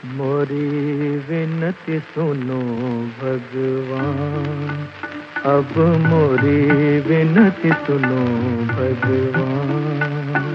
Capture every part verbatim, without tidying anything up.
मोरी विनती सुनो भगवान, अब मोरी विनती सुनो भगवान।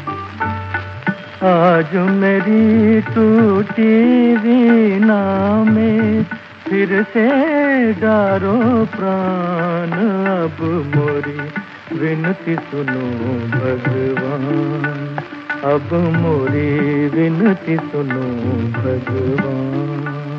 आज मेरी टूटी वीणा में फिर से डारो प्राण, अब मोरी विनती सुनो भगवान, अब मोरी विनती सुनो भगवान।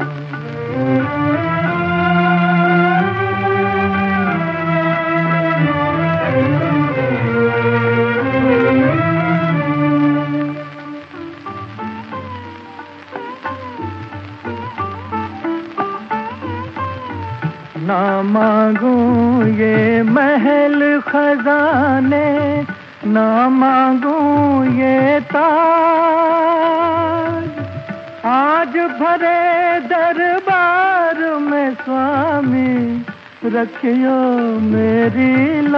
ना मांगू ये महल खजाने, ना मांगू ये ताज, आज भरे दरबार में स्वामी रखियो मेरी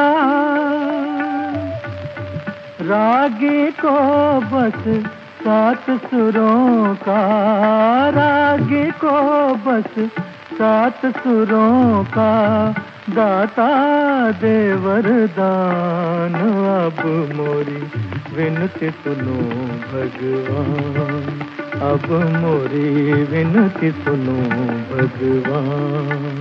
लाज। रागी को बस सात सुरों का, रागी को बस सात सुरों का दाता दे वरदान, अब मोरी विनती सुनो भगवान, अब मोरी विनती सुनो भगवान।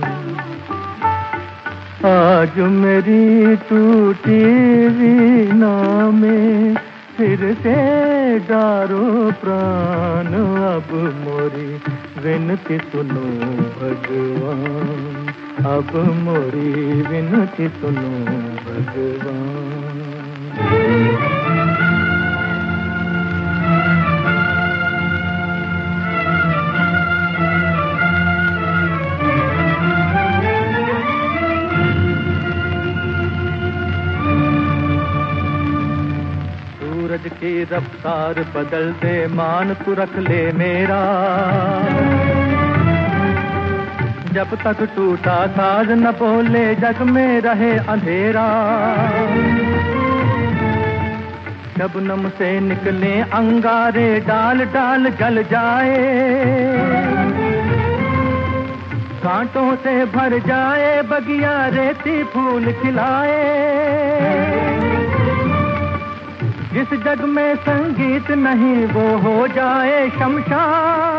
आज मेरी टूटी वीणा में फिर से डारो प्राण, अब मोरी विनती सुनो भगवान, अब मोरी विनती सुनो भगवान। सूरज की रफ्तार बदल दे मान तू रख ले मेरा, जब तक टूटा साज न बोले जग में रहे अंधेरा। शबनम से निकले अंगारे डाल डाल जल जाए, कांटों से भर जाए बगिया रेती फूल खिलाए। जिस जग में संगीत नहीं वो हो जाए शमशान,